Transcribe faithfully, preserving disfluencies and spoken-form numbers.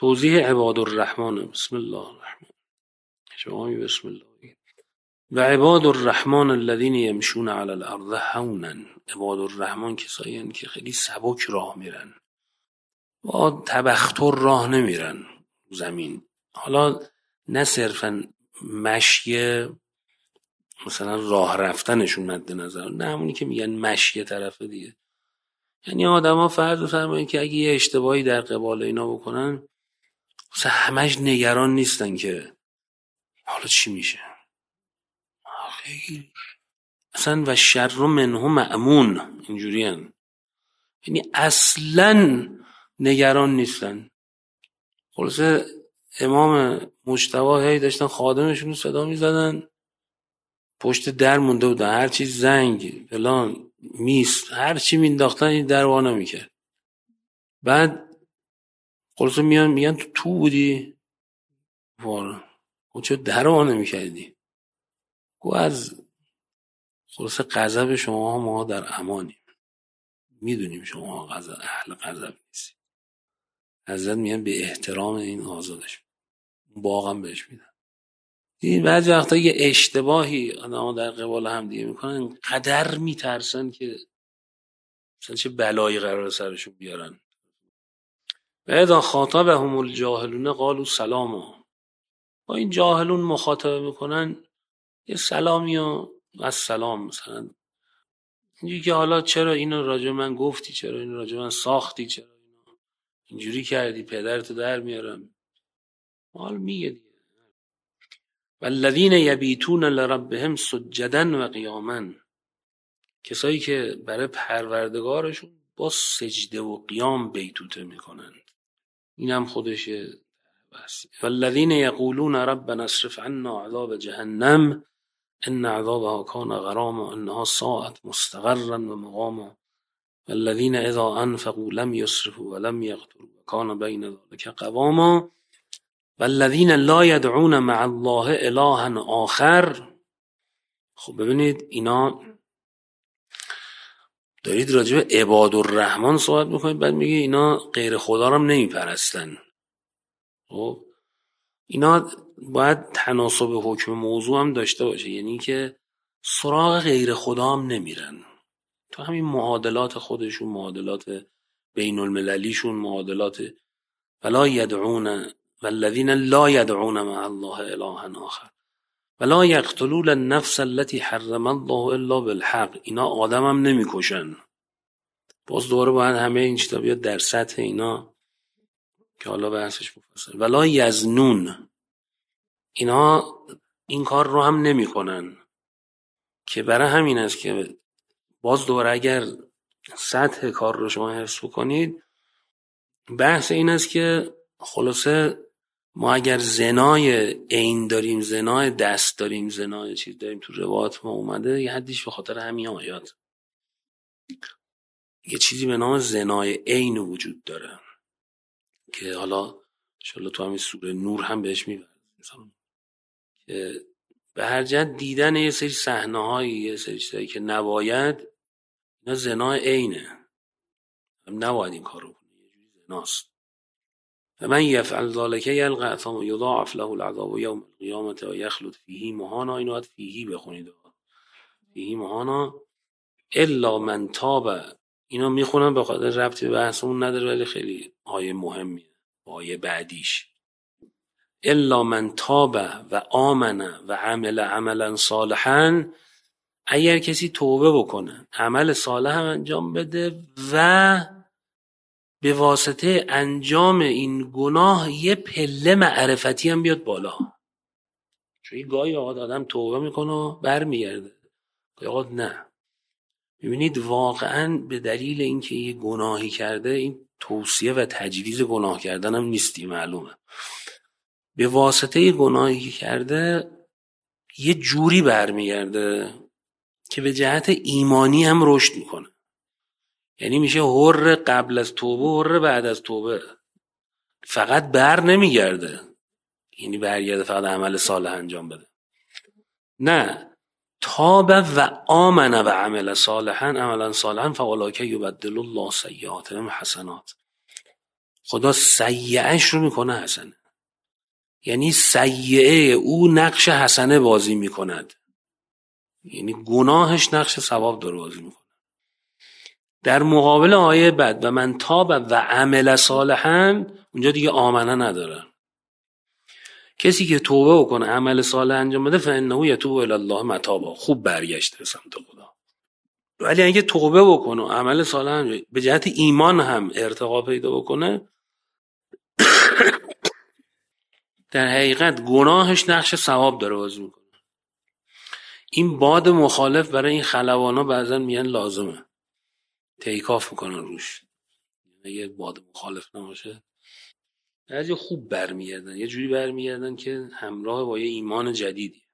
توضیح عباد الرحمن. بسم الله الرحمن شما می بسم الله. و عباد الرحمن الذین یمشون علی الارض هونا. عباد الرحمن کسایی هستند که خیلی سبک راه میرن، با تبختر راه نمیرن زمین. حالا نه صرفا مشی مثلا راه رفتنشون مد نظر، نه همونی که میگن مشی طرف دیگه. یعنی آدم ها فرض بفرمایید که اگه یه اشتباهی در قبال اینا بکنن، مثلا همش نگران نیستن که حالا چی میشه. خیلی اصلا و شر منه مأمون اینجوری هن. یعنی اصلا نگران نیستن. خلاصه امام مجتبی هی داشتن خادمشون صدا میزدن، پشت در مونده بودن، هر چی زنگ فلان میست هر چی مینداختن این در وا نمیکرد. بعد خلاصه میان میگن تو تو بودی؟ واره خب چه در وا نمیکردی؟ گو از خلاصه غضب شما ما در امانیم، میدونیم شما غضب اهل غضب نیستید. حضرت میگن به احترام این آزادش باقم بهش میدن. این بعضی وقتا یه اشتباهی آدم‌ها در قبال هم دیگه میکنن، قدر میترسن که مثلا چه بلایی قرار سرشون بیارن. و اذا خاطبهم الجاهلون قالوا سلاما. با این جاهلون مخاطبه میکنن یه سلامی و السلام، مثلا اینجوری که حالا چرا اینو راجع من گفتی، چرا اینو راجع من ساختی، چرا اینو اینجوری کردی، پدرتو در میارم. حال میگه دیگه. والذین یبیتون لربهم سجدا و قیاما. کسایی که برای پروردگارشون با سجده و قیام بیتوته میکنن، اینم خودشه بس. والذین یقولون ربنا اصرف عنا عذاب جهنم ان عذابها کان غراما انها ساءت مستقرا و مقاما. والذین اذا انفقوا لم یسرفوا ولم یقتروا وکان بین ذلک قواما. والذین لا یدعون مع الله الها آخر. خب ببینید اینا دارید راجع به عباد الرحمن صحبت میکنید، بعد میگه اینا غیر خدا رو هم نمیپرستن. خب اینا باید تناسب حکم موضوع هم داشته باشه، یعنی که سراغ غیر خدا هم نمیرن. تو همین معادلات خودشون، معادلات بین المللیشون، معادلات ولا یدعون والذین لا یدعون مع الله الها آخر ولا یقتلون النفس التي حرم الله الا بالحق. اینا آدم هم نمیکشن. باز دوباره باید همه این چیزا بیاد در سطح اینا که حالا بحثش مفصل. ولا یزنون. اینا این کار رو هم نمی کنن، که برای همین است که باز دوباره اگر سطح کار رو شما حفظ بکنید، بحث این است که خلاصه ما اگر زنای عین داریم، زنای دست داریم، زنای چیز داریم، تو روایات ما اومده یه حدیش به خاطر همین آیات. یه چیزی به نام زنای عین وجود داره که حالا ان شاءالله تو همین سوره نور هم بهش میبریم، که به هر جهت دیدن یه سری صحنه‌هایی، یه سری چیزایی که نباید، اینا زنای عینه، هم نباید این کارو کنه، یه جوری زناست. فمن یفعل ذلک یلقى اثاما یضاعف له العذاب یوم القیامة و یخلد فیه مهانا. اینو باید فیه بخونید، فیه مهانا الا من تاب. اینا میخونم به خاطر ربطی به بحثمون نداره، ولی خیلی آیه مهمیه آیه بعدیش. الا من تاب و آمن و عمل عملا صالحا. اگر کسی توبه بکنه، عمل صالح هم انجام بده و به واسطه انجام این گناه یه پله معرفتی هم بیاد بالا. چون گاهی اوقات آدم توبه میکنه و برمیگرده، گاهی اوقات نه. ببینید واقعا به دلیل اینکه یه گناهی کرده، این توصیه و تجویز گناه کردن هم نیستی، معلومه. به واسطه گناهی کرده یه جوری برمیگرده که به جهت ایمانی هم رشد میکنه. یعنی میشه حر قبل از توبه، حر بعد از توبه. فقط بر نمیگرده، یعنی برگرده فقط عمل صالح انجام بده، نه. تاب و آمن و عمل صالحا عملا صالحا فاولئک یبدل الله سیئاتهم حسنات. خدا سیئه‌اش رو میکنه حسنه. یعنی سیئه او نقش حسنه بازی میکند، یعنی گناهش نقش ثواب داره بازی میکنه. در مقابل آیه بعد و من تاب و عمل صالحا، اونجا دیگه آمنه نداره. کسی که توبه بکنه عمل صالح انجام بده فانه یتوب الی الله متابا، خوب برگشته به سمت خدا. ولی اگه توبه بکنه و عمل صالح انجام به جهت ایمان هم ارتقا پیدا بکنه، در حقیقت گناهش نقش ثواب داره بازی میکنه. این باد مخالف برای این خلوانا بعضا میان لازمه، تیکاف میکنن روش. اگه باد مخالف نباشه بعضی خوب برمیگردن، یه جوری برمیگردن که همراه با یه ایمان جدیدی.